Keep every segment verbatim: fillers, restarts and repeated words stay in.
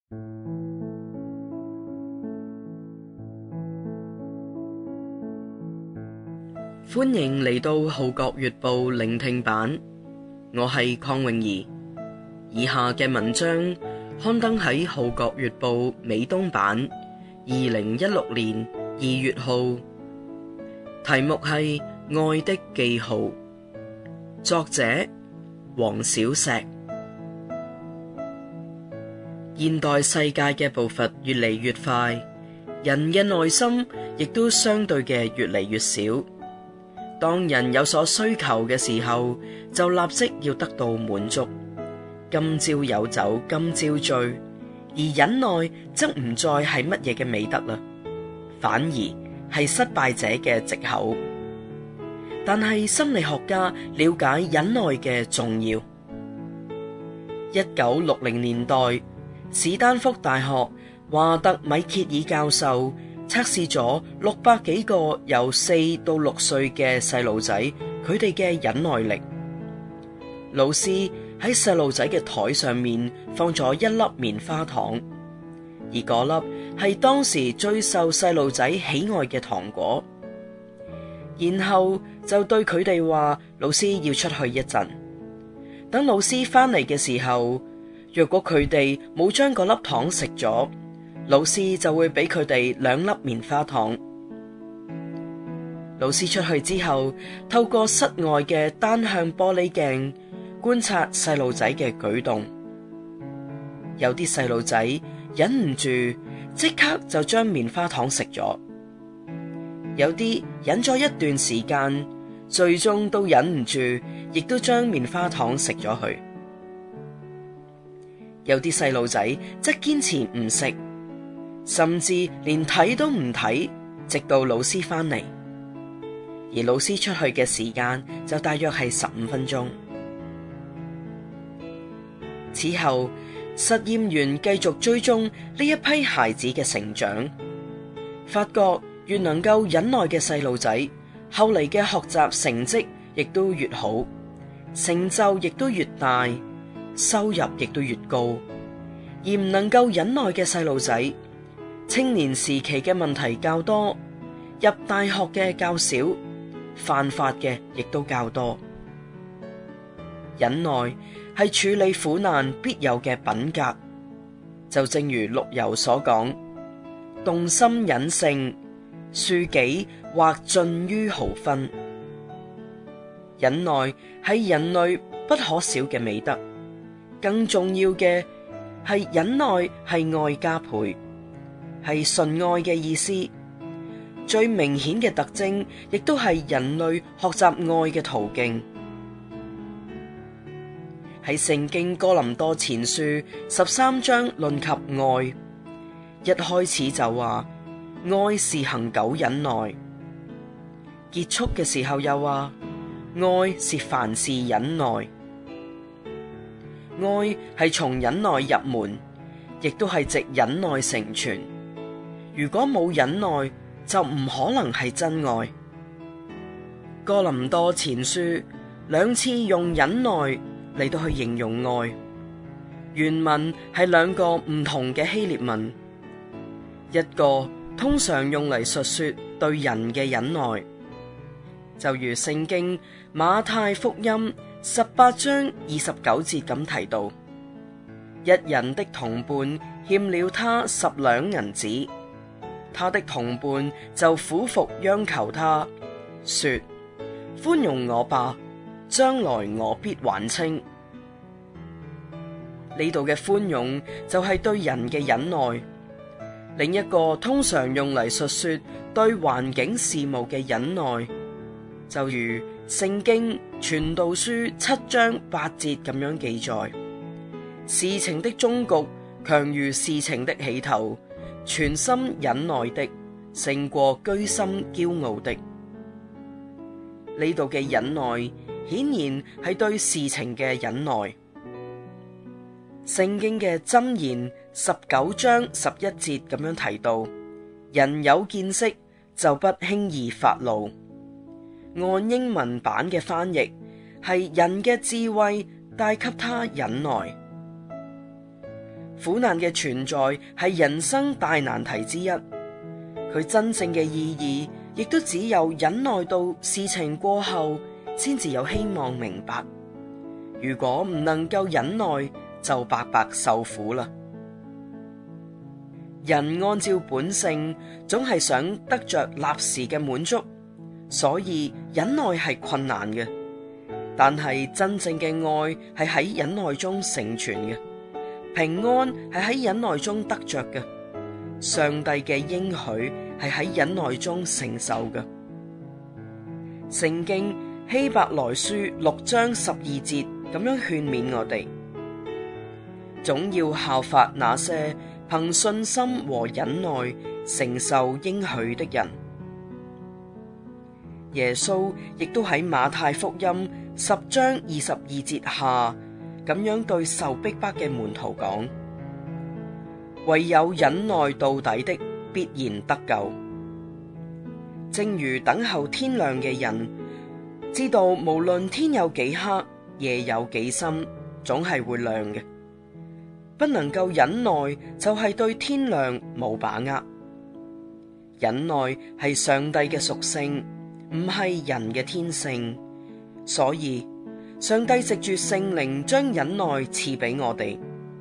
歡迎嚟到《號角月報》聆聽版，我係鄺詠儀。以下嘅文章刊登喺《號角月報》美東版，二零一六年二月號，題目係《愛的記號》，作者黃小石。現代世界嘅步伐越嚟越快，人嘅內心亦都相對嘅越嚟越少。當人有所需求嘅時候，就立即要得到滿足。今朝有酒今朝醉，而忍耐則唔再係乜嘢嘅美德啦，反而係失敗者嘅藉口。但係心理學家了解忍耐嘅重要。一九六零年代，史丹福大學華特米歇爾教授測試咗六百幾個由四到六歲嘅細路仔，佢哋嘅忍耐力。老師喺細路仔嘅台上面放咗一粒棉花糖，而嗰粒係當時最受細路仔喜愛嘅糖果。然後就對佢哋話，老師要出去一陣，等老師翻嚟嘅時候，若果佢哋冇將嗰粒糖食咗，老師就會俾佢哋兩粒棉花糖。老師出去之後，透過室外嘅單向玻璃鏡觀察細路仔嘅舉動。有啲細路仔忍唔住，即刻就將棉花糖食咗；有啲忍咗一段時間，最終都忍唔住，亦都將棉花糖食咗佢。有啲細路仔則堅持唔食，甚至連睇都唔睇，直到老師翻嚟，而老師出去嘅時間就大約係十五分鐘。此後，實驗員繼續追蹤呢一批孩子嘅成長，發覺越能夠忍耐嘅細路仔，後嚟嘅學習成績亦都越好，成就亦都越大，收入亦都越高。而唔能夠忍耐嘅細路仔，青年時期嘅問題較多，入大學嘅較少，犯法嘅亦都較多。忍耐係處理苦難必有嘅品格，就正如陸游所講：動心忍性，恕己或盡於毫分。忍耐係人類不可少嘅美德，更重要嘅係忍耐係愛加倍，係純愛嘅意思。最明顯嘅特徵，亦都係人類學習愛嘅途徑。喺聖經哥林多前書十三章論及愛，一開始就話愛是恒久忍耐，結束嘅時候又話愛是凡事忍耐。愛係從忍耐入門，亦都係藉忍耐成全。如果冇忍耐，就唔可能係真愛。哥林多前書兩次用忍耐嚟到去形容愛，原文係兩個唔同嘅希臘文，一個通常用嚟述說對人嘅忍耐，就如聖經馬太福音十八章二十九節咁提到，一人的同伴欠了他十兩銀子，他的同伴就俯伏央求他，說：寬容我吧，將來我必還清。呢度嘅寬容就係對人嘅忍耐。另一個通常用嚟述說對環境事務嘅忍耐，就如聖經傳道書七章八節咁樣記載：事情的終局強如事情的起頭，全心忍耐的勝過居心驕傲的。呢度嘅忍耐顯然係對事情嘅忍耐。聖經嘅箴言十九章十一節咁樣提到：人有見識就不輕易發怒。按英文版嘅翻譯係人嘅智慧帶給他忍耐。 苦難嘅存在係人生大難題之一，佢真正嘅意義亦都只有忍耐到事情過後，先至有希望明白。如果唔能夠忍耐，就白白受苦啦。人按照本性，總係想得着立時嘅滿足，所以忍耐係困難嘅。但係真正嘅愛係喺忍耐中成全嘅，平安係喺忍耐中得着嘅，上帝嘅應許係喺忍耐中承受嘅。聖經希伯來書六章十二節咁樣勸勉我哋，總要效法那些憑信心和忍耐承受應許的人。耶穌亦都喺馬太福音十章二十二節下咁樣對受逼迫嘅門徒講：唯有忍耐到底的，必然得救。正如等候天亮嘅人，知道無論天有幾黑，夜有幾深，總係會亮嘅。不能夠忍耐，就係對天亮冇把握。忍耐係上帝嘅屬性，唔係人嘅天性，所以上帝藉住聖靈將忍耐賜俾我哋。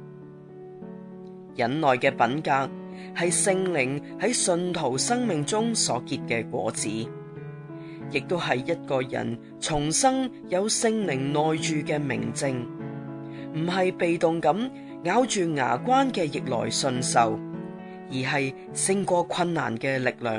忍耐嘅品格係聖靈喺信徒生命中所結嘅果子，亦都係一個人重生有聖靈內住嘅明證，唔係被動咁咬住牙關嘅逆來順受，而係勝過困難嘅力量。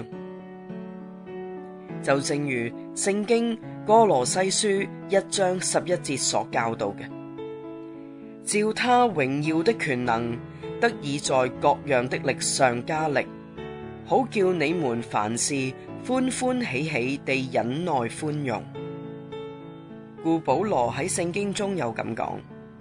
就正如聖經歌羅西書一章十一節所教導嘅，照他榮耀的權能，得以在各樣的力上加力，好叫你們凡事歡歡喜喜地忍耐寬容。故保羅喺聖經中有咁講，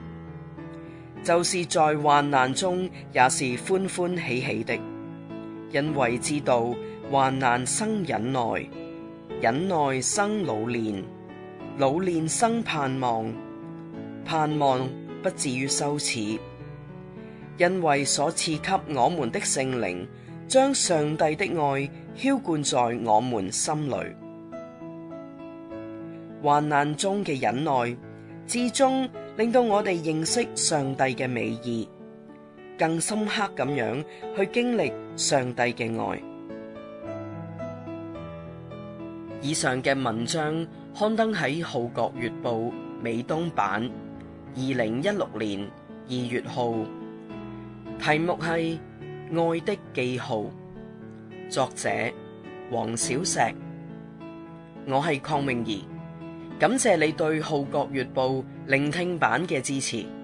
就是在患難中也是歡歡喜喜的，因為知道患難生忍耐，忍耐生老練，老練生盼望，盼望不至於羞恥，因為所賜給我們的聖靈，將上帝的愛澆灌在我們心裏。患難中嘅忍耐，至終令到我哋認識上帝嘅美意，更深刻咁樣去經歷上帝嘅愛。以上嘅文章刊登喺《號角月報》美東版，二零一六年二月號，題目係《愛的記號》，作者黃小石。我係鄺詠儀，感謝你對《號角月報》聆聽版嘅支持。